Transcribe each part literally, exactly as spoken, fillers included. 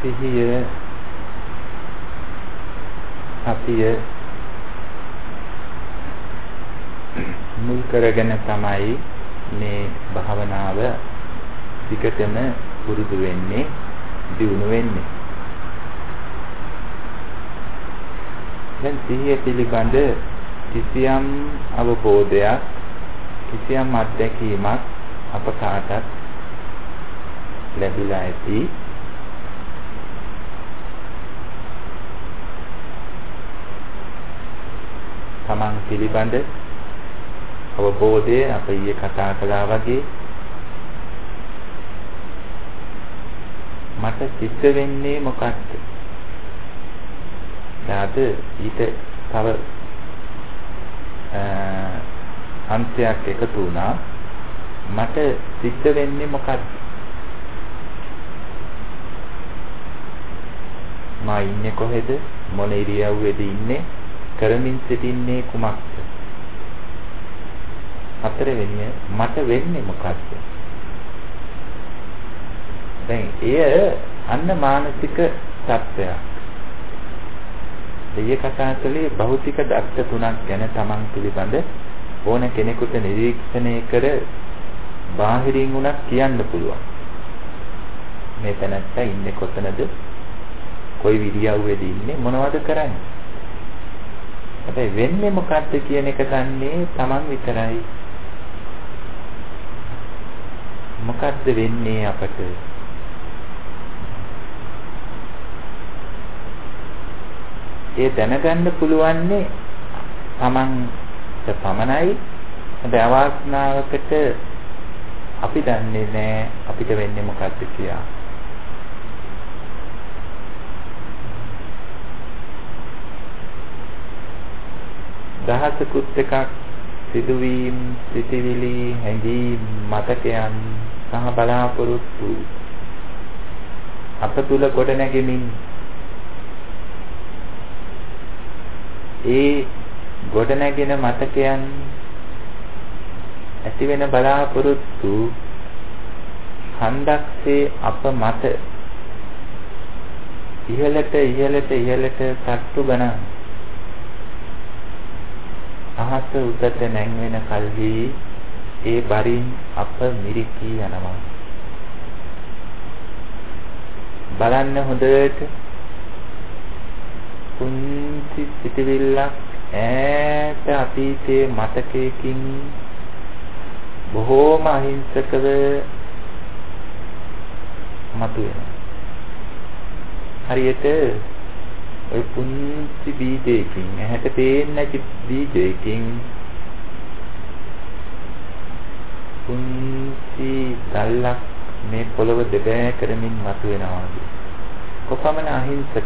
සිහිය සතිය මුල් කරගෙන තමයි මේ භාවනාව ටිකටම පුරුදු වෙන්නේ, දියුණු වෙන්නේ. දැන් සිහිය පිළිබඳ කිසියම් අවබෝධයක්, කිසියම් අත්දැකීමක් අප කාටත් ලැබිලා ඇති. තමන් පිළිබඳ අවබෝධය අප ඊයේ කතා කළා වගේ මට සිද්ධ වෙන්නේ මොකක්ද? ඊට ඊට තව අන්තයක් එකතු වුණා. මට සිද්ධ වෙන්නේ මොකක්ද? මා ඉන්නේ කොහෙද? මොන ඉරියව්වේද ඉන්නේ? කරමින් සිටින්නේ කුමක්ද? හතරවෙනිය මට වෙන්නේ මොකක්ද? දැන් එය අන්න මානසික තත්ත්වයක්. දෙය කතා කළේ භෞතික දක්ෂ තුනක් ගැන තමන් පිළිබඳ ඕන කෙනෙකුට නිරීක්ෂණය කර බාහිරින් උනත් කියන්න පුළුවන්. මේ තැනත්තා ඉන්නේ කොතනද? කොයි විදියව්වේද ඉන්නේ? මොනවද කරන්නේ? හැබැයි වෙන්නේ මොකක්ද කියන එක දන්නේ තමන් විතරයි. මොකක්ද වෙන්නේ අපට? ඒ දැනගන්න පුළුවන්නේ තමන්ට පමණයි. හැබැයි අවාසනාවකට අපි දන්නේ නැහැ අපිට වෙන්නේ මොකක්ද කියලා. දහසකුත් එකක් සිදුවීම්, සිතිවිලි, හැඟීම්, මතකයන් සහ බලාපොරොත්තු අප තුල ගොඩ නැගෙමින් ඒ ගොඩ නැගෙන මතකයන් ඇති වෙන බලාපොරොත්තු හන්දක්සේ අප මත ඉහළට ඉහළට ඉහළට සට්ටු ගණන් අහස උඩට නැංවෙන කල්හි ඒ බරින් අප මිරිකී යනවා. බලන්න හොඳට කුංචි සිටිවිල්ලක් ඈත අතීතයේ මතකයකින් බොහෝම අහිංසකව මතුවෙනවා. හරියට ඔය පුංචි බීජයකින්, ඇහැට පේන්නේ නැති බීජයකින් පුංචි දැල්ලක් මේ පොළව දෙබෑ කරමින් මතුවෙනවා. කොපමණ අහිංසකද?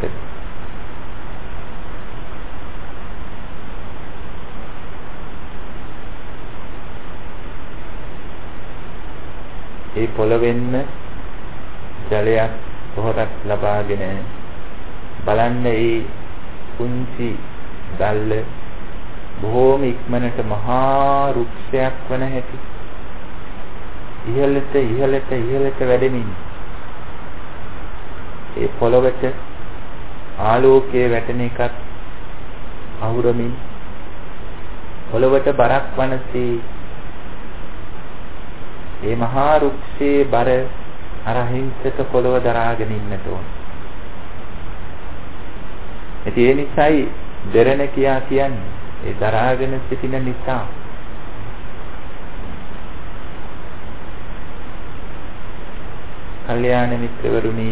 ඒ පොළවෙන්ම ජලයක් පොහොරක් ලබාගෙන බලන්න ඒ කුංචි දැල්ල බොහෝම ඉක්මනට මහා වෘක්ෂයක් වන හැටි ඉහළට ඉහළට ඉහළට වැඩෙමින් ඒ පොළවට ආලෝකයේ වැටෙන එකත් අහුරමින් පොළවට බරක් වනසේ ඒ මහා වෘක්ෂයේ බර අර හිංසක පොළව දරාගෙන ඉන්නට ඕන. ඒ නිසායි දෙරණ කියා කියන්නේ ඒ දරාගෙන සිටින නිසා. කල්යාණ මිත්‍රවරුනි,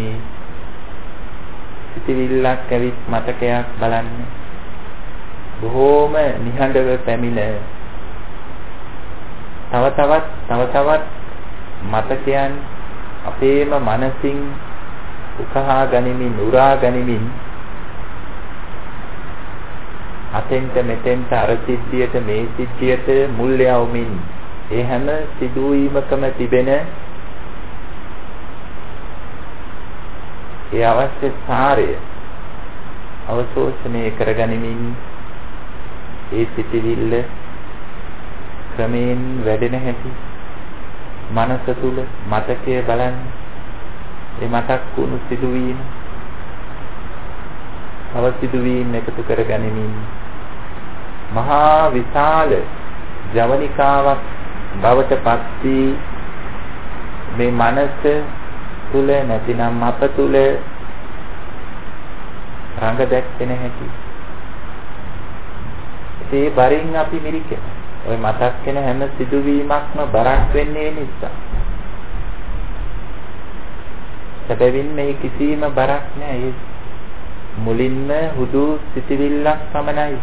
සිටිවිල්ලක් ඇවිත් මතකයක් බලන්න බොහෝම නිහඬව පැමිණ තව තවත් තව තවත් මතකයන් අපේම මනසින් උකහා ගනිමින් උරා ගනිමින් අතෙන්ට මෙතෙන්ට අර සිද්ධියට මේ සිද්ධියට මුල් යවමින් ඒ හැම සිදුවීමකම තිබෙන ඒ අවශ්‍ය සාරය අවශෝෂණය කරගනිමින් ඒ සිටිවිල්ල ක්‍රමයෙන් වැඩෙන හැටි මනස තුල මතකයේ බලන්න. ඒ මතක් වුණු සිදුවීම තව සිදුවීම් එකතු කරගනිමින් මහා විශාල ජවනිකාවක් බවට පත් වී මේ මනස තුල නැතිනම් අප තුල රඟ දැක්කේ නැති. ඒ බරින් අපි මිරිකෙන. ඔය මතක් වෙන හැම සිදුවීමක්ම බරක් වෙන්නේ නිසා. සැබවින් මේ කිසිම බරක් නැහැ. මුලින්ම හුදු සිටිවිල්ලක් පමණයි.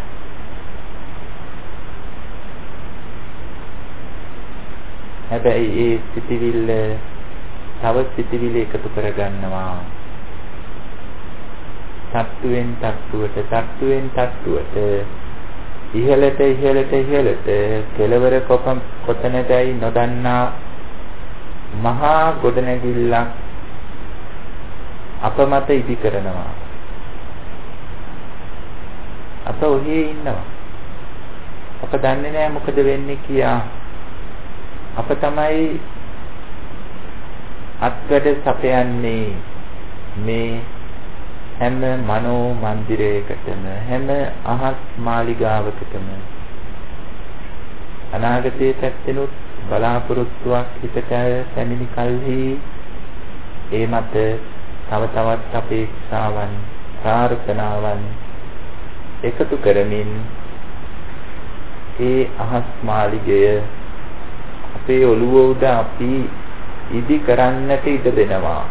හැබැයි ඒ සිටිවිල්ල තව සිටිවිලි එකතු කරගන්නවා. තත්ත්වෙන් තත්ත්වයට තත්ත්වෙන් තත්ත්වයට ඉහළට ඉහළට ඉහළට කෙලවර කොතනදයි නොදන්නා මහා ගොඩනැගිල්ලක් අප මත ඉදි කරනවා. අප ඔහේ ඉන්නවා. අප දන්නේ නැහැ මොකද වෙන්නේ කියා. අප තමයි අත්වැඩ සපයන්නේ මේ හැම මනෝ මන්දිරයකටම හැම අහස් මාලිගාවකටම අනාගතයේ පැත්තෙනුත් බලාපොරොත්තුවක් හිතට පැමිණි කල්හි ඒ මත තව තවත් අපේක්ෂාවන් ප්‍රාර්ථනාවන් එකතු කරමින් ඒ අහස් මාලිගය අපේ ඔළුව උඩ අපි ඉදි කරන්නට ඉඩ දෙනවා.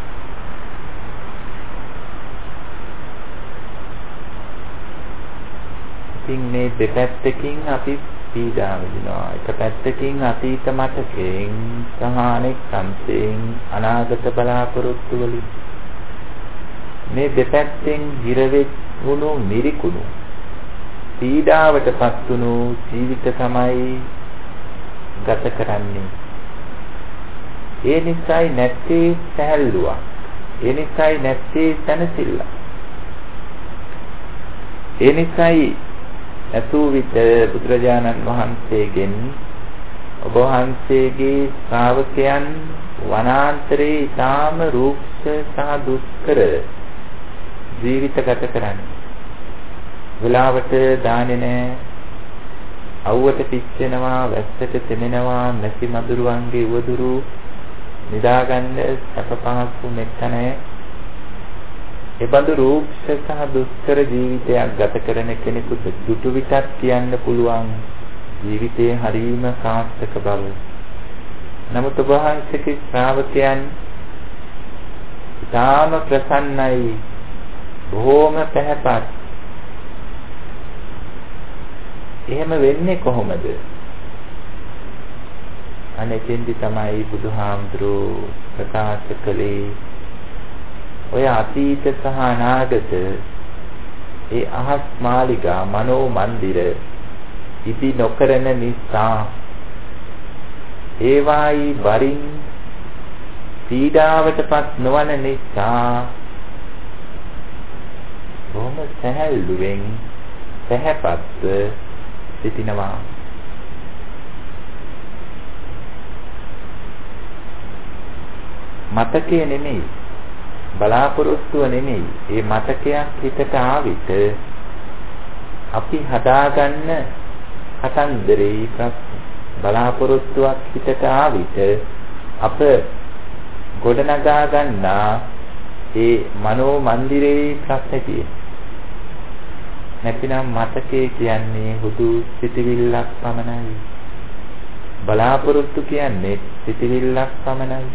ඉතින් මේ දෙපැත්තකින් අපි පීඩා විඳිනවා. එක පැත්තකින් අතීත මතකයෙන් සහ අනෙක් සංසයෙන් අනාගත බලාපොරොත්තු වලින් මේ දෙපැත්තෙන් හිරවෙච්චුණු මිරිකුණු පීඩාවටපත් වුණු ජීවිත තමයි ගත කරන්නේ. ඒ නිසායි නැත්තේ සැහැල්ලුවක්. ඒ නිසායි නැත්තේ සැනසෙල්ල. ඒ නිසායි අසූ විත බුදුරජාණන් වහන්සේගෙන් ඔබ වහන්සේගේ ශ්‍රාවකයන් වනාන්තරේ ඊටාම රූක්ෂ සහ දුෂ්කර ජීවිත ගත කරන්නේ. වෙලාවට දාන්නේ නැහැ. අවුවට පිච්චෙනවා, වැස්සට තෙමෙනවා, නැසි මදුරුවන්ගේ උවදුරු නිදාගන්න සැප පහසු මෙතන. ඒ බඳු රූක්ෂ සහ දුෂ්කර ජීවිතයක් ගත කරන කෙනෙකුට දුටු විටත් කියන්න පුළුවන් ජීවිතයේ හරීම සාර්ථක බව. නමුත් ඔබ වහන්සේගේ ශ්‍රාවකයන් ඉතාම ප්‍රසන්නයි, බොහෝම පැහැපත්. එහෙම වෙන්නේ කොහොමද? අනෙකින්දි තමයි බුදුහාමුදුරුවෝ ප්‍රකාශ කළේ ඔය අතීත සහ අනාගත ඒ අහස් මාලිගා මනෝ මන්දිර ඉදි නොකරන නිසා ඒවායි වරින් පීඩාවටපත් නොවන නිසා බොහොම සැහැල්ලුවෙන් පැහැපත්ව සිටිනවා. මතකය නෙමෙයි, බලාපොරොත්තුව නෙමෙයි. ඒ මතකයක් හිතට ආවිත අපි හදාගන්න කතන්දරේ ප්‍රශ්න. බලාපොරොත්තුවක් හිතට ආවිත අප ගොඩනගා ගන්නා ඒ මනෝ මන්දිරේ ප්‍රශ්න තියෙනවා. නැතිනම් මතකේ කියන්නේ හුදු සිතිවිල්ලක් පමණයි. බලාපොරොත්තු කියන්නේ සිතිවිල්ලක් පමණයි.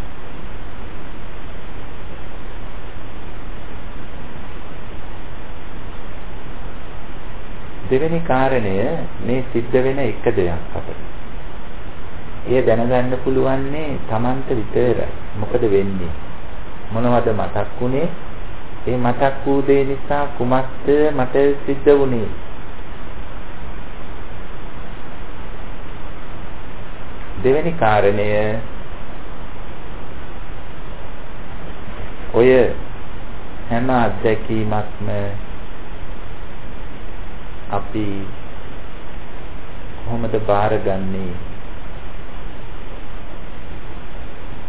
දෙවෙනි කාරණය මේ සිද්ධ වෙන එක දෙයක් අපිට. එය දැනගන්න පුළුවන්නේ Tamanට විතරයි. මොකද වෙන්නේ? මොනවද මතක් වුනේ? ඒ මතක් වූ දේ නිසා කුමක්ද මට සිද්ධ වුනේ? දෙවෙනි කාරණය ඔය හැම අත්දැකීමක්ම අපි කොහොමද බාරගන්නේ?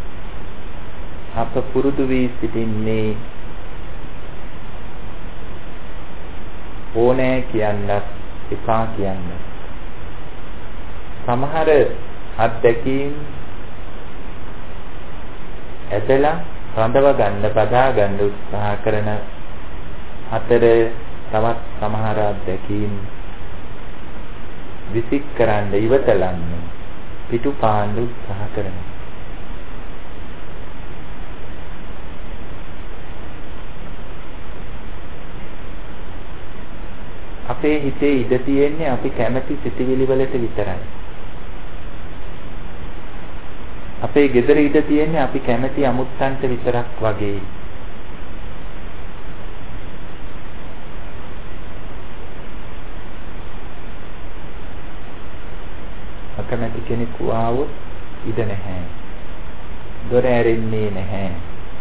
අප පුරුදු වී සිටින්නේ ඕනෑ කියන්නත් එපා කියන්න. සමහර අත්දැකීම් ඇදලා රඳව ගන්න, බදා ගන්න උත්සාහ කරන අතර තවත් සමහර අත්දැකීම් විසික් කරන්න, ඉවතලන්න, පිටුපාන්න උත්සාහ කරනවා. අපේ හිතේ ඉඩ තියෙන්නේ අපි කැමති සිතිවිලි වලට විතරයි. අපේ ගෙදර ඉඩ තියෙන්නේ අපි කැමති අමුත්තන්ට විතරක් වගේ. අකමැති කෙනෙකු ආවොත් ඉඩ නැහැ. දොර ඇරෙන්නේ නැහැ.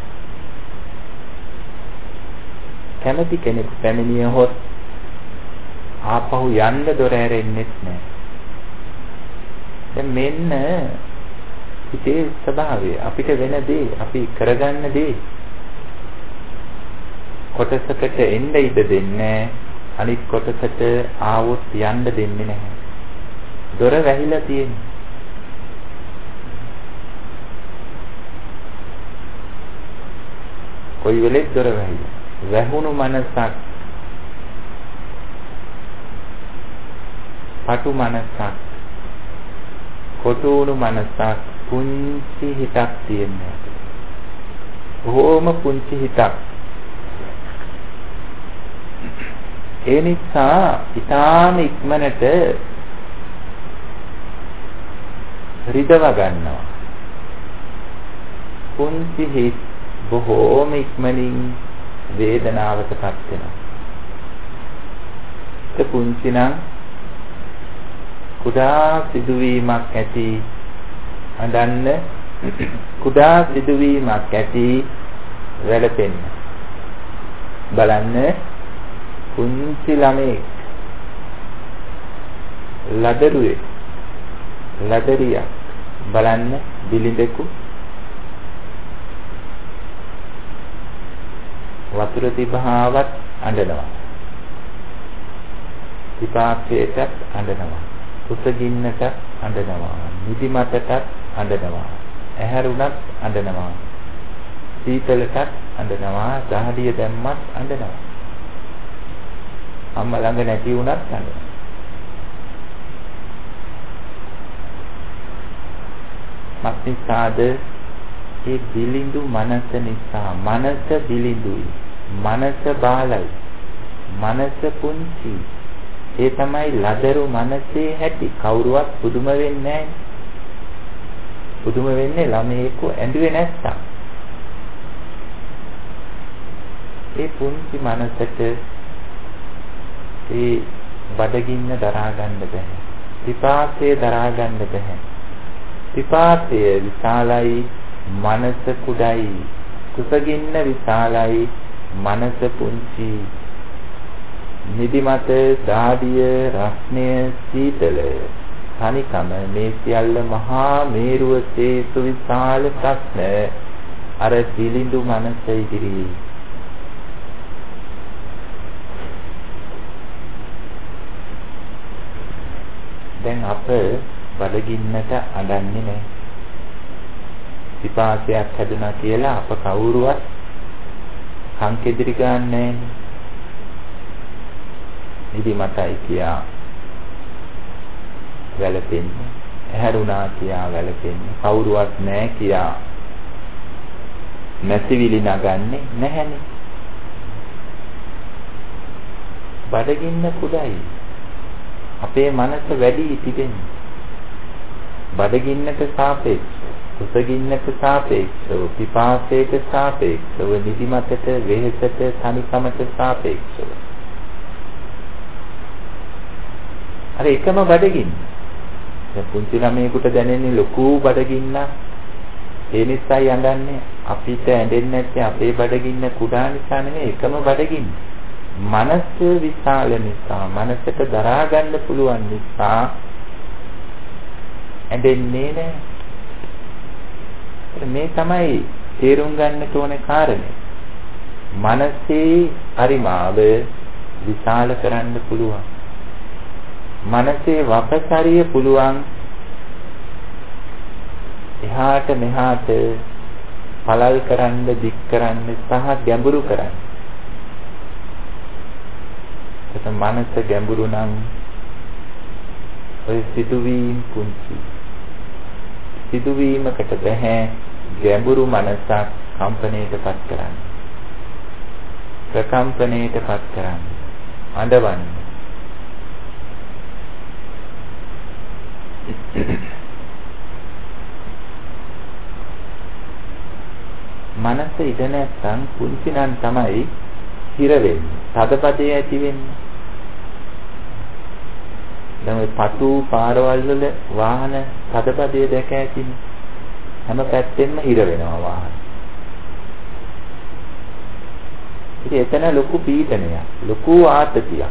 කැමති කෙනෙකු පැමිණියහොත් ආපහු යන්න දොර ඇරෙන්නෙත් නැහැ. දැන් මෙන්න හිතේ ස්වභාවය, අපිට වෙන දේ, අපි කරගන්න දේ කොටසකට එන්න ඉඩ දෙන්නේ, අනිත් කොටසට ආවොත් යන්න දෙන්නේ නැහැ. දොර වැහිලා තියෙන්නේ. කොයි වෙලෙත් දොර වැහිලා. වැහුණු මනසක්, පටු මනසක්, කොටු වුණු මනසක්, පුංචි හිතක් තියෙනවා. බොහොම පුංචි හිතක්. ඒ නිසා ඊටාම ඉක්මනට රිදව ගන්නවා. පුංචි හිත බොහෝම ඉක්මනින් වේදනාවටපත් වෙනවා. ඒ පුංචි නම් කුඩා සිදුවීමක් ඇති අඳන්න, කුඩා සිදුවීමක් ඇති වැළපෙන්න. බලන්න පුංචි ළමෙක්, ලදරුවේ ලදරියක් බලන්න, බිලිඳෙකු වතුර තිබහාවත් අඬනවා, පිපාසයටත් අඬනවා, කුසගින්නටත් අඬනවා, නිදිමතටත් අඬනවා, ඇහැරුණත් අඬනවා, සීතලටත් අඬනවා, දහඩිය දැම්මත් අඬනවා, අම්මා ළඟ නැති වුණත් අඬනවා. මක්නිසාද? ඒ බිලිඳු මනස නිසා. මනස බිලිඳුයි, මනස බාලයි, මනස පුංචි. ඒ තමයි ලදරු මනසේ හැටි. කවුරුවත් පුදුම වෙන්නේ නැහැ. පුදුම වෙන්නේ ළමයෙකු ඇඬුවේ නැත්තම්. ඒ පුංචි මනසට ඒ බඩගින්න දරා ගන්න බෑ. පිපාසය දරා ගන්න බෑ. පිපාසය විශාලයි, මනස කුඩයි. කුසගින්න විශාලයි, මනස පුංචි. නිදිමත, දාඩිය, රස්නය, සීතලය, තනිකම, මේ සියල්ල මහා මේරුවසේ සුවිශාල ප්‍රශ්න අර බිලිඳු මනස ඉදිරියේ. දැන් අප බඩගින්නට අඬන්නේ නැහැ. පිපාසයක් හැදුනා කියලා අප කවුරුවත් කංකෙදිරි ගන්නෑ නේ. නිදිමතයි කියා වැළපෙන්නේ, ඇහැරුණා කියා වැළපෙන්නේ, කවුරුවත් නැහැ කියා නැසිවිලි නගන්නේ නැහැනේ. බඩගින්න කුඩයි, අපේ මනස වැඩි තිබෙන්නේ. බඩගින්නට සාපේක්ෂව, කුසගින්නට සාපේක්ෂව, පිපාසයට සාපේක්ෂව, නිදිමතට, වෙහෙසට, තනිකමට සාපේක්ෂව. අර එකම බඩගින්න. දැන් පුංචි ළමයෙකුට දැනෙන්නේ ලොකු බඩගින්න. ඒ නිසායි අඬන්නේ. අපිට ඇඬෙන්නේ නැත්තේ අපේ බඩගින්න කුඩා නිසා නෙමෙයි, එකම බඩගින්න. මනස විශාල නිසා, මනසට දරා ගන්න පුළුවන් නිසා ඇඬෙන්නේ නැහැ. මේ තමයි තේරුම් ගන්නට ඕනේ කාරණේ. මනසේ පරිමාව විශාල කරන්න පුළුවන්. මනසේ වපසරිය පුළුවන් එහාට මෙහාට පළල් කරන්න, දික් කරන්න සහ ගැඹුරු කරන්න. ඒක මනස ගැඹුරු නම් ඔය සිදුවීම් පුංචි. සිදුවීමකට බෑ ගැඹුරු මනසක් කම්පණයටපත් කරන්න. ප්‍රකම්පණයටපත් කරන්න. අඬවන්න. මනස ඉඳ නැත්නම් පුංචි නම් තමයි හිර වෙන්නේ. තදපදේ ඇති වෙන්නේ. දැන් ඔය පතු පාරවල් වල වාහන තදපදේ දැක ඇතිනේ. හැම පැත්තෙම හිර වෙනවා වාහන. ඉතින් එතන ලොකු පීඩනයක්, ලොකු ආතතියක්.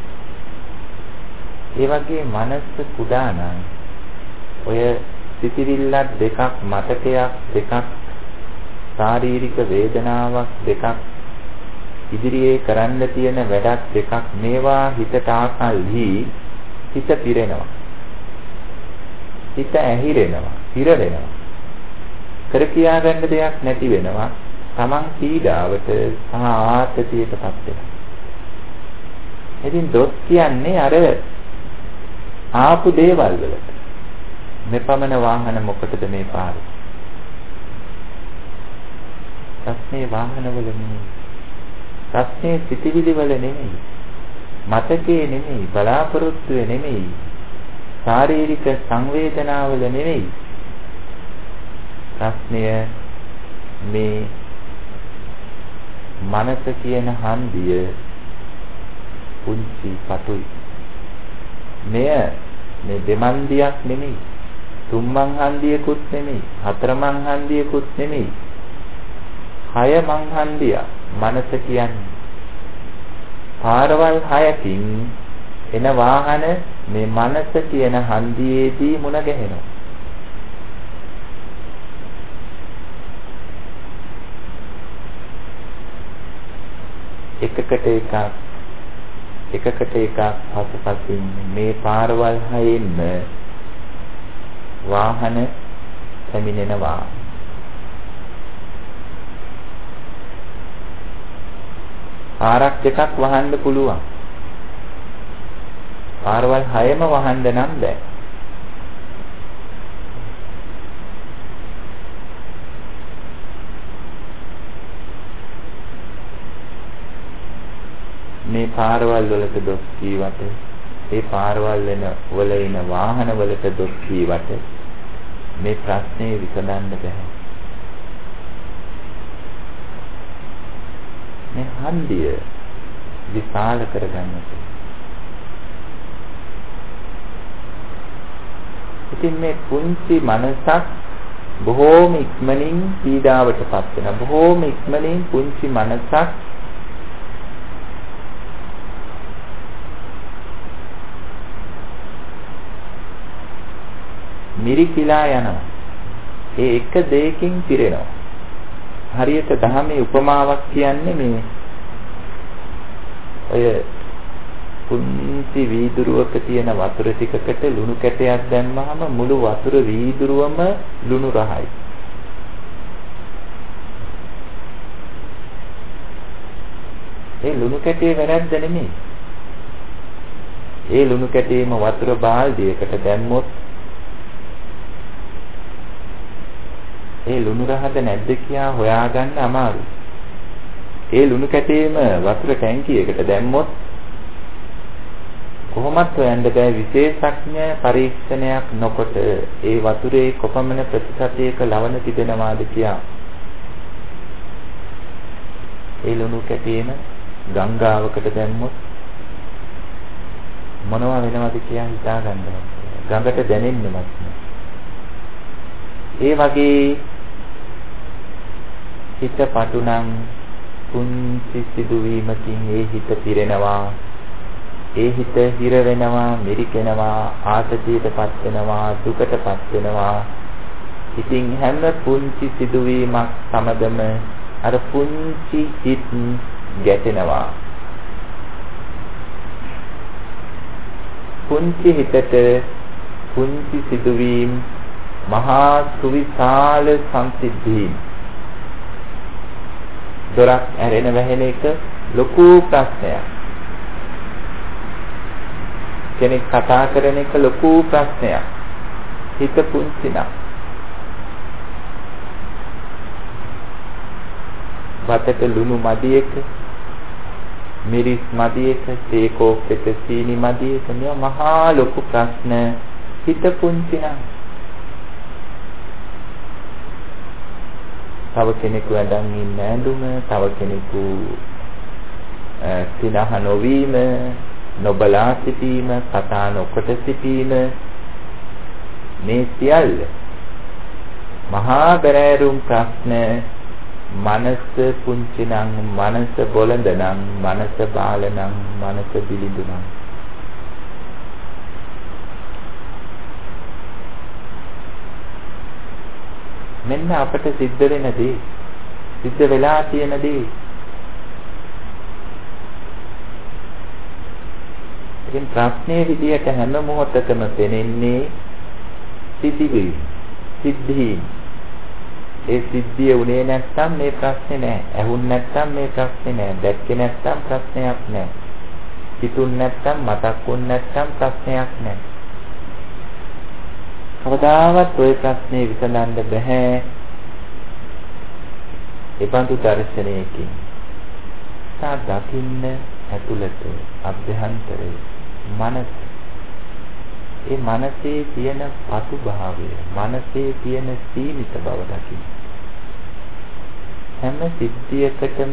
ඒ වගේ මනස කුඩා නම් ඔය සිතිවිල්ලක් දෙකක්, මතකයක් දෙකක්, ශාරීරික වේදනාවක් දෙකක්, ඉදිරියේ කරන්න තියෙන වැඩක් දෙකක්, මේවා හිතට ආකල්හි හිත පිරෙනවා. හිත ඇහිරෙනවා, හිර වෙනවා. කර කියා ගන්න දෙයක් නැති වෙනවා. තමන් පීඩාවට සහ ආතතියටපත් වෙනවා. ඉතින් දොස් කියන්නේ අර ආපු දේවල් වලට. මෙපමණ වාහන මොකටද මේ පාරේ? ප්‍රශ්නේ වාහන වල නෙමෙයි. ප්‍රශ්නේ සිතිවිලි වල නෙමෙයි. මතකේ නෙමෙයි, බලාපොරොත්තුවේ නෙමෙයි. ශාරීරික සංවේදනාවල නෙමෙයි. ප්‍රශ්නය මේ මනස කියන හන්දිය පුංචි පතුයි. මෙය මේ දෙමන්දියක් නෙමෙයි. තුන්මන් හන්දියකුත් නෙමෙයි. හතරමන් හන්දියකුත් නෙමෙයි. හය මන් හන්දිය මනස කියන්නේ. පාරවල් හයකින් එන වාහන මේ මනස කියන හන්දියේදී මුණ ගැහෙනවා. එකකට එකක් එකකට එකක් පසුපසින් මේ පාරවල් හයෙන්ම වාහන පැමිණෙනවා. පාරක් දෙකක් වහන්න පුළුවන්. පාරවල් හයම වහන්න නම් බෑ. මේ පාරවල් වලට දොස් කීවට, ඒ පාරවල් වෙන වල එන වාහන වලට දොස් කීවට මේ ප්‍රශ්නේ විසඳන්න බෑ. මේ හන්දිය විශාල කරගන්නට. ඉතින් මේ පුංචි මනසක් බොහෝම ඉක්මනින් පීඩාවටපත් වෙනවා. බොහෝම ඉක්මනින් පුංචි මනසක් මිරිකිලා යනවා. ඒ එක දෙයකින් පිරෙනවා. හරියට දහමේ උපමාවක් කියන්නේ මේ ඔය පුංචි වීදුරුවක තියෙන වතුර ටිකකට ලුණු කැටයක් දැම්මහම මුළු වතුර වීදුරුවම ලුණු රහයි. ඒ ලුණු කැටේ වැරද්ද නෙමෙයි. ඒ ලුණු කැටේම වතුර බාල්දියකට දැම්මොත් ඒ ලුණු රහද නැද්ද කියා හොයාගන්න අමාරුයි. ඒ ලුණු කැටේම වතුර ටැංකියකට දැම්මොත් කොහොමත් හොයන්න බෑ. විශේෂඥ පරීක්ෂණයක් නොකොට ඒ වතුරේ කොපමණ ප්‍රතිශතයක ලවණ තිබෙනවාද කියා. ඒ ලුණු කැටේම ගංගාවකට දැම්මොත් මොනවා වෙනවද කියා හිතා ගන්නවා. ගඟට දැනෙන්නවත් නෑ. ඒ වගේ හිත පටුනම් පුංචි සිදුවීමකින් ඒ හිත පිරෙනවා. ඒ හිත හිර වෙනවා, මිරිකෙනවා, ආතතියටපත් වෙනවා, දුකටපත් වෙනවා. ඉතින් හැම පුංචි සිදුවීමක් සමගම අර පුංචි හිත් ගැටෙනවා. පුංචි හිතට පුංචි සිදුවීම් මහා සුවිශාල සංසිද්ධීන්. දොරක් ඇරෙන වැහෙන එක ලොකු ප්‍රශ්නයක්. කෙනෙක් කතා කරන එක ලොකු ප්‍රශ්නයක්. හිත පුංචි නම්. වතට ලුණු මදි එක, මිරිස් මදි එක, තේකෝප්පෙට සීනි මදි එක, මේවා මහා ලොකු ප්‍රශ්න. හිත පුංචි නම්. තව කෙනෙකු ඇඳන් ඉන්න ඇඳුම, තව කෙනෙකු සිනහ නොවීම, නොබලා සිටීම, කතා නොකොට සිටීම, මේ සියල්ල මහා බැරෑරුම් ප්‍රශ්න. මනස පුංචි නම්, මනස බොළඳ නම්, මනස බාල නම්, මනස බිලිඳු නම්. මෙන්න අපට සිද්ධ වෙන දේ, සිද්ධ වෙලා තියෙන දේ. ඉතින් ප්‍රශ්නේ විදියට හැම මොහොතකම පෙනෙන්නේ සිද්ධි සිද්ධි. ඒ සිද්ධිය උනේ නැත්නම් මේ ප්‍රශ්නේ නෑ. ඇහුන් නැත්නම් මේ ප්‍රශ්නේ නෑ. දැක්කේ නැත්නම් ප්‍රශ්නයක් නෑ. හිතුන් නැත්නම් මතක් වුන් නැත්නම් ප්‍රශ්නයක් නෑ. කවදාවත් ওই ප්‍රශ්නේ විසඳන්න බෑ. ඒබඳු දර්ශනයකින් තා දකින්න ඇතුළත අභ්‍යන්තරේ මනස. ඒ මනසේ තියෙන පසු භාවය, මනසේ තියෙන සීමිත බව දකින්න. හැම සිද්ධියකටම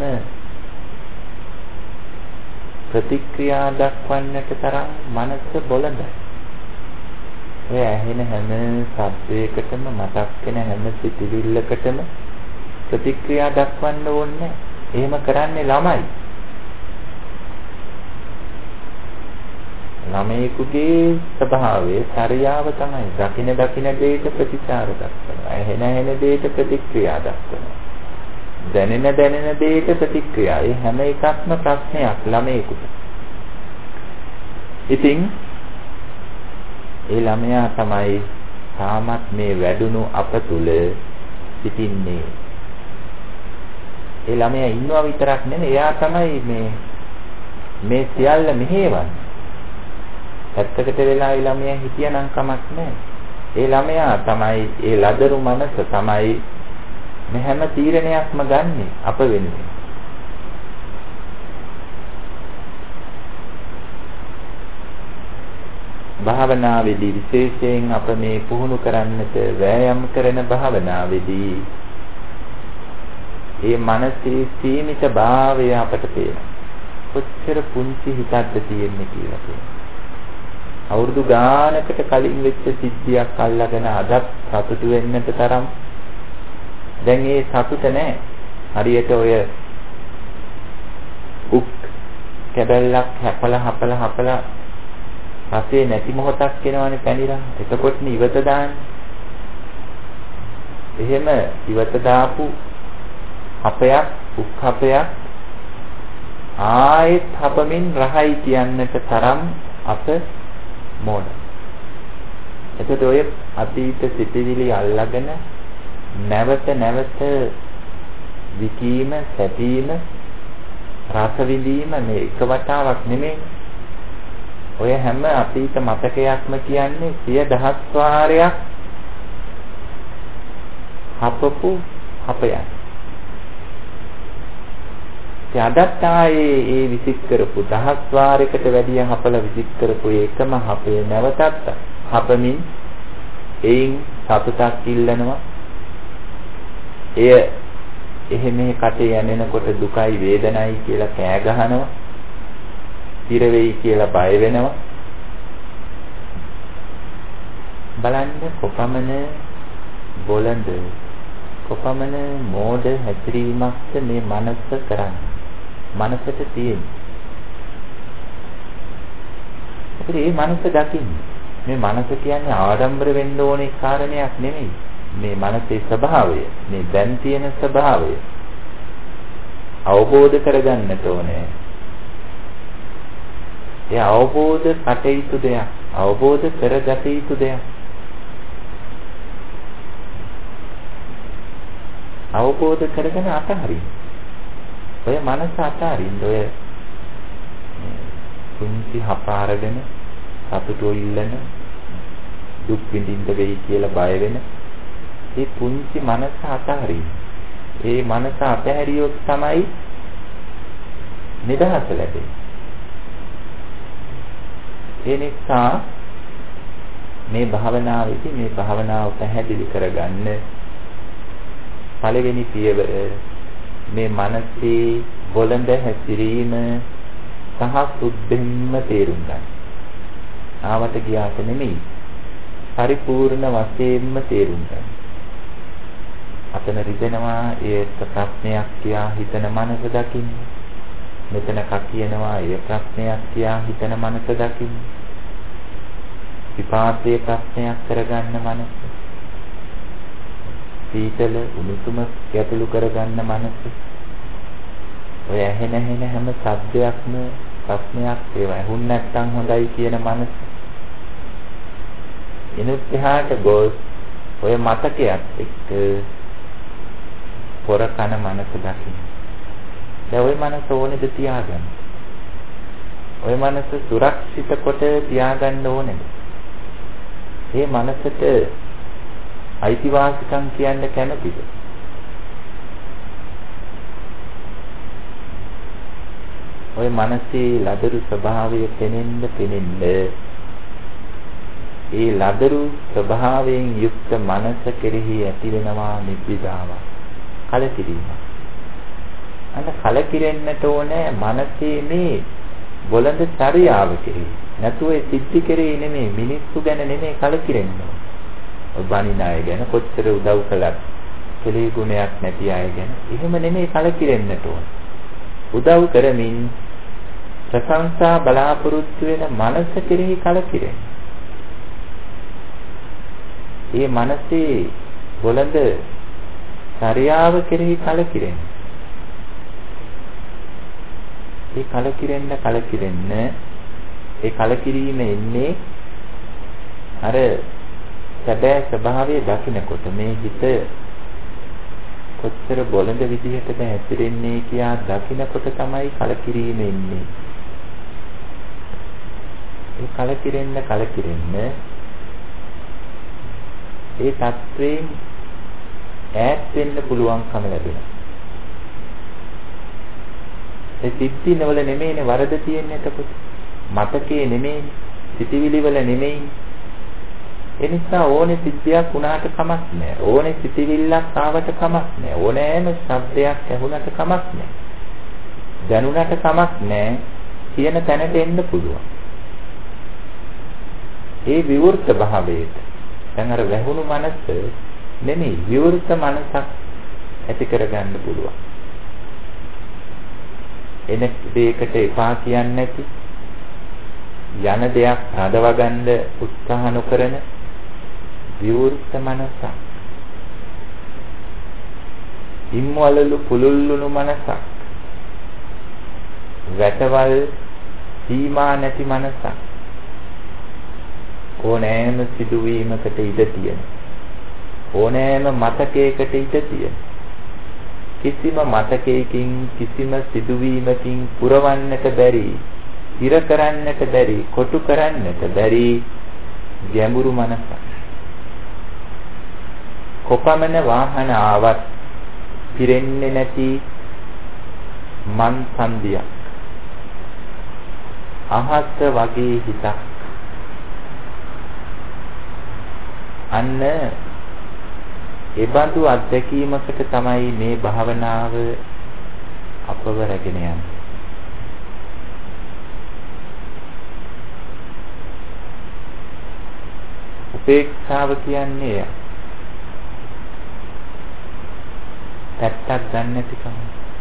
ප්‍රතික්‍රියා දක්වන්නට තරම් මනස බොළඳයි. ඔය ඇහෙන හැම ශබ්දයකටම, මතක් වෙන හැම සිතිවිල්ලකටම ප්‍රතික්‍රියා දක්වන්න ඕනේ. එහෙම කරන්නේ ළමයි. ළමයෙකුගේ ස්වභාවය, චර්යාව තමයි දකින දකින දෙයට ප්‍රතිචාර දක්වනවා. ඇහෙන ඇහෙන දෙයට ප්‍රතික්‍රියා දක්වනවා. දැනෙන දැනෙන දෙයට ප්‍රතික්‍රියා. ඒ හැම එකක්ම ප්‍රශ්නයක් ළමයෙකුට. ඉතින් ඒ ළමයා තමයි තාමත් මේ වැඩුණු අප තුල සිටින්නේ. ඒ ළමයා ඉන්නවා විතරක් නෙමෙයි, එයා තමයි මේ මේ සියල්ල මෙහෙවන්නේ. ඇත්තකට වෙලා ඒ ළමයා හිටියනම් කමක් නැහැ. ඒ ළමයා තමයි, ඒ ලදරු මනස තමයි මේ හැම තීරණයක්ම ගන්නෙ අප වෙනුවෙන්. භාවනාවේදී විශේෂයෙන් අප මේ පුහුණු කරන්නට වෑයම් කරන භාවනාවේදී ඒ මනසේ සීමිත භාවය අපට පේනවා. කොච්චර පුංචි හිතක්ද තියෙන්නේ කියලා කියනවා. අවුරුදු ගානකට කලින් වෙච්ච සිද්ධියක් අල්ලගෙන අදත් සතුටු වෙන්නට තරම් දැන් ඒ සතුට නැහැ. හරියට ඔය උක් කැබල්ලක් හපලා හපලා හපලා රසේ නැති මොහොතක් එනවනේ පැනිරා. එතකොට ඉවත දාන්නේ. එහෙම ඉවත දාපු හපයක්, උක් හපයක් ආයෙත් හපමින් රහයි කියන්නට තරම් අප මොන. එතකොට ඔය අතීත සිතිවිලි අල්ලගෙන නැවත නැවත විකීම, සැපීම, රස විඳීම මේ එක වතාවක් නෙමෙයි. ඔය හැම අතීත මතකයක්ම කියන්නේ සිය දහස් වාරයක් හපපු හපයක්. යදත් ආයේ ඒ විසික් කරපු දහස් වාරයකට වැඩිය හපල විසික් කරපු එකම හපේ නැවතත් හපමින් එයින් සතුටක් ඉල්ලනවා. එය එහෙම කටේ යන්නකොට දුකයි වේදනයි කියලා කෑ ගහනවා. ඉර වෙයි කියලා බය වෙනවා. බලන්න කොපමණ බොළඳ, කොපමණ මෝඩ හැසිරීමක්ද මේ මනස කරන්නේ. මනසට තියෙන. අපිට මේ මනස දකින්න. මේ මනස කියන්නේ ආඩම්බර වෙන්න ඕනේ කාරණයක් නෙමෙයි. මේ මනසේ ස්වභාවය, මේ දැන් තියෙන ස්වභාවය අවබෝධ කරගන්නට ඕනේ. ඒ අවබෝධ කටයුතු දෙයක්. අවබෝධ කරගත යුතු දෙයක්. අවබෝධ කරගෙන අතහරින්න. ඔය මනස අතහරින්න. ඔය කුංචි හපාරගෙන සතුටු ඉල්ලන දුක් විඳින්න වෙයි කියලා බය වෙන ඒ කුංචි මනස අතහරින්න. ඒ මනස අතහැරියොත් තමයි නිදහස ලැබෙන්නේ. ඒ නිසා මේ භාවනාවේදී මේ භාවනාව පැහැදිලි කරගන්න පළවෙනි පියවර මේ මනසේ බොළඳ හැසිරීම සහ සුද්ධින්ම තේරුම් ගන්න. ආවට ගියාට නෙමෙයි පරිපූර්ණ වශයෙන්ම තේරුම් ගන්න. අතන රිදෙනවා ඒක ප්‍රශ්නයක් කියා හිතන මනස දකින්න. මෙතන කකියනවා ඒ ප්‍රශ්නයක් කියා හිතන මනස දකින්න. විපාකයේ ප්‍රශ්නයක් කරගන්න මනස. සීතල උණුසුම ගැටලු කරගන්න මනස. ඔය ඇහෙන ඇහෙන හැම ශබ්දයක්ම ප්‍රශ්නයක් ඒවා ඇහුන් නැත්නම් හොඳයි කියන මනස. ඉනුත් එහාට ගොස් ඔය මතකයක් එක්ක පොර කන මනස දකින්න. දැන් ওই මනස ඕනේද තියාගන්න? ওই මනස සුරක්ෂිත කොට තියාගන්න ඕනේද? මේ මනසට අයිතිවාසිකම් කියන්න කැමතිද? ওই මනසේ ලදරු ස්වභාවය පෙනෙන්න පෙනෙන්න ඒ ලදරු ස්වභාවයෙන් යුක්ත මනස කෙරෙහි ඇති වෙනවා නිබ්බිදාවක්, කලකිරීමක්. අන්න කලකිරෙන්නට ඕනේ මනසේ මේ බොළඳ චර්යාව කෙරෙහි. නැතුව ඒ සිද්ධි කෙරෙහි නෙමෙයි, මිනිස්සු ගැන නෙමෙයි කලකිරෙන්න ඕනේ. ඔය බණින අය ගැන කොච්චර උදව් කළත් කෙලෙහි ගුණයක් නැති අය ගැන එහෙම නෙමෙයි කලකිරෙන්නට ඕනේ. උදව් කරමින් ප්‍රශංසා බලාපොරොත්තු වෙන මනස කෙරෙහි කලකිරෙන්න. ඒ මනසේ බොළඳ චර්යාව කෙරෙහි කලකිරෙන්න. ඒ කලකිරෙන්න කලකිරෙන්න ඒ කලකිරීම එන්නේ අර සැබෑ ස්වභාවය දකින්නකොට මේ හිත කොච්චර බොළඳ විදිහටද හැසිරෙන්නේ කියා දකින්නකොට තමයි කලකිරීම එන්නේ. ඒ කලකිරෙන්න කලකිරෙන්න ඒ තත්වයෙන් ඈත් වෙන්න පුළුවන්කම ලැබෙනවා. ඒ සිද්ධිනවල නෙමෙයිනේ වරද තියෙන්නේ එතකොට. මතකයේ නෙමෙයි, සිතිවිලි වල නෙමෙයි. ඒ නිසා ඕනේ සිද්ධියක් වුණාට කමක් නැහැ. ඕනේ සිතිවිල්ලක් ආවට කමක් නැහැ. ඕනෑම ශබ්දයක් ඇහුණට කමක් නැහැ. දැනුණට කමක් නැහැ. කියන තැනට එන්න පුළුවන්. ඒ විවෘත භාවයට දැන් අර වැහුණු මනස නෙමෙයි විවෘත මනසක් ඇති කරගන්න පුළුවන්. එන දෙයකට එපා කියන්නේ නැති, යන දෙයක් හදව ගන්න උත්සාහ නොකරන විවෘත මනසක්. ඉම්වලලු පුලුල්ලුණු මනසක්. වැටවල් සීමා නැති මනසක්. ඕනෑම සිදුවීමකට ඉඩ තියෙන, ඕනෑම මතකයකට ඉඩ තියෙන, කිසිම මතකයකින් කිසිම සිදුවීමකින් පුරවන්නට බැරි, ඉර කරන්නට බැරි, කොටු කරන්නට බැරි ගැඹුරු මනසක්. කොපමණ වාහන ආවත් පිරෙන්නේ නැති මන් සන්දියක්. අහස වගේ හිතක්. අන්න එබඳු අත්දැකීමකට තමයි මේ භාවනාව අපව රැගෙන යන්නේ. උපේක්ෂාව කියන්නේ පැත්තක් ගන්න නැතිකම.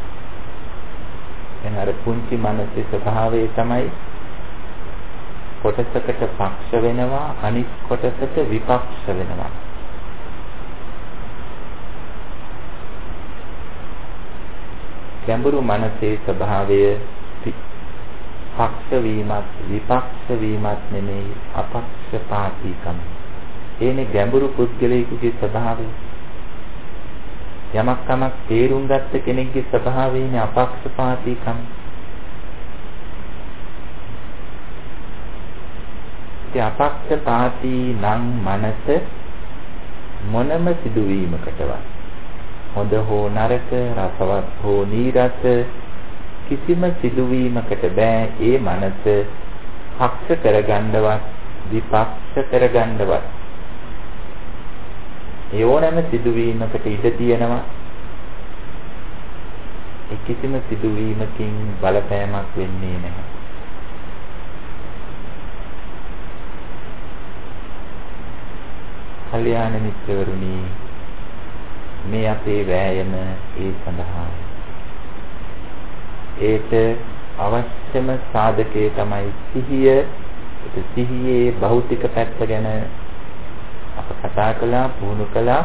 එන අර පුංචි මනසේ ස්වභාවය තමයි කොටසකට පක්ෂ වෙනවා, අනිත් කොටසට විපක්ෂ වෙනවා. ගැඹුරු මනසේ ස්වභාවය පක්ෂ වීමත් විපක්ෂ වීමත් නෙමෙයි අපක්ෂපාතීකම. ඒනේ ගැඹුරු පුද්ගලයෙකුගේ ස්වභාවය. යමක් කමක් තේරුම් ගත්ත කෙනෙක්ගේ ස්වභාවයනේ අපක්ෂපාතීකම. ඒ අපක්ෂපාතී නම් මනස මොනම සිදුවීමකටවත් හොඳ හෝ නරක රසවත් හෝ නීරස කිසිම සිදුවීමකට බෑ ඒ මනස පක්ෂ කරගන්නවත් විපක්ෂ කරගන්නවත්. ඒ ඕනෑම සිදුවීමකට ඉඩ තියෙනවා. ඒ කිසිම සිදුවීමකින් බලපෑමක් වෙන්නේ නැහැ. කල්‍යාණ මිත්‍රවරුනි, මේ අපේ වෑයම ඒ සඳහා ඒට අවශ්‍යම සාධකයේ තමයි සිහිය. ඒ සිහියේ භෞතික පැත්ත ගැන අප කතා කළා, පුහුණු කළා.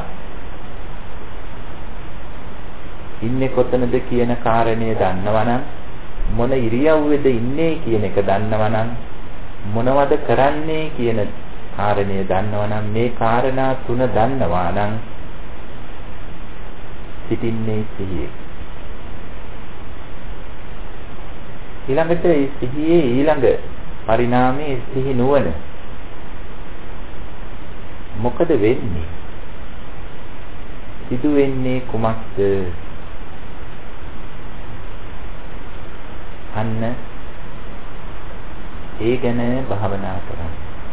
ඉන්නේ කොතනද කියන කාරණය දන්නවනම්, මොන ඉරියව්වේද ඉන්නේ කියන එක දන්නවනම්, මොනවද කරන්නේ කියන කාරණය දන්නවනම්, මේ කාරණා තුන දන්නවා නම් සිටින්නේ සිහියේ. ඊළඟට ඒ සිහියේ ඊළඟ පරිණාමයේ සිහි නුවණ. මොකද වෙන්නේ? සිදු වෙන්නේ කුමක්ද? අන්න ඒ ගැන භාවනා කරන්න.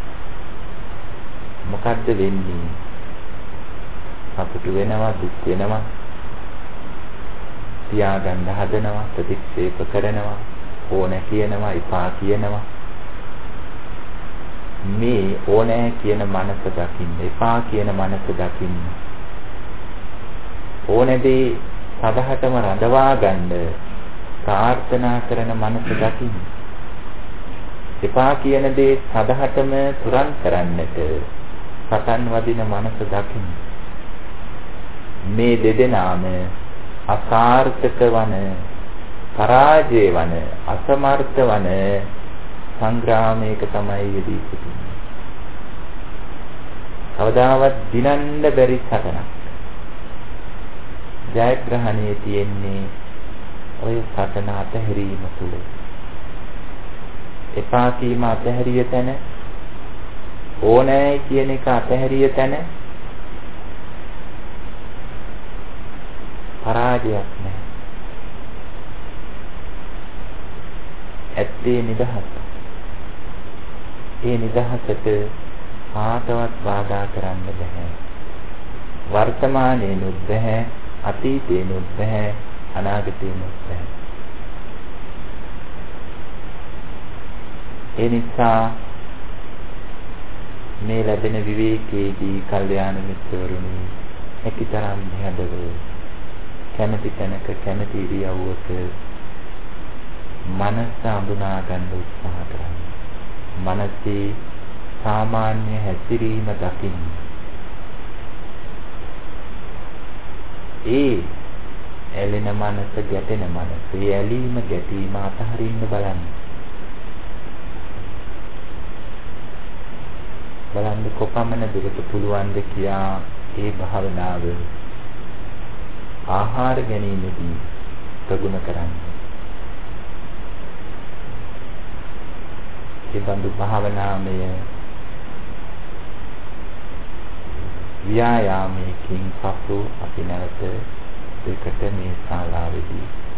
මොකද්ද වෙන්නේ? සතුටු වෙනවා, දුක් වෙනවා, තියාගන්න හදනවා, ප්‍රතික්ෂේප කරනවා, ඕන කියනවා, එපා කියනවා. මේ ඕනෑ කියන මනස දකින්න, එපා කියන මනස දකින්න. ඕනෑදී සදහටම රඳවා ගන්න ප්‍රාර්ථනා කරන මනස දකින්න. එපා කියන දේ සදහටම තුරන් කරන්නට පටන් වදින මනස දකින්න. මේ දෙදෙනාම අසාර්ථක වන, පරාජය වන, අසමර්ථ වන සංග්‍රාමයක තමයි යෙදී සිටින්නේ. කවදාවත් දිනන්න බැරි සටනක්. ජයග්‍රහණයේ තියෙන්නේ ඔය සටන අතහැරීම තුල. එපා කීම අතහැරිය තැන, ඕනෑ කියන එක අතහැරිය තැන පරාජයක් නැහැ. ඇත්තේ නිදහස. ඒ නිදහසට කාටවත් බාධා කරන්න බෑ. වර්තමානයේනුත් බෑ, අතීතයේනුත් බෑ, අනාගතයේනුත් බෑ. ඒ නිසා මේ ලැබෙන විවේකයේදී කල්යාණ මිත්‍රවරුනි, හැකිතරම් නිහඬව කැමැති තැනක කැමැති ඉරියව්වක මනස අඳුනා ගන්න උත්සාහ කරන්න. මනසේ සාමාන්‍ය හැසිරීම දකින්න. ඒ ඇලෙන මනස, ගැටෙන මනස, ඒ ඇලීම ගැටීම අතහරින්න බලන්න. බලන්න කොපමණ දුරට පුළුවන්ද කියා ඒ භාවනාව ආහාර ගැනීමේදී ප්‍රගුණ කරන්න. ඒ බඳු භාවනාමය ව්‍යායාමයකින් පසු අපි නැවත දෙකට මේ ශාලාවේදී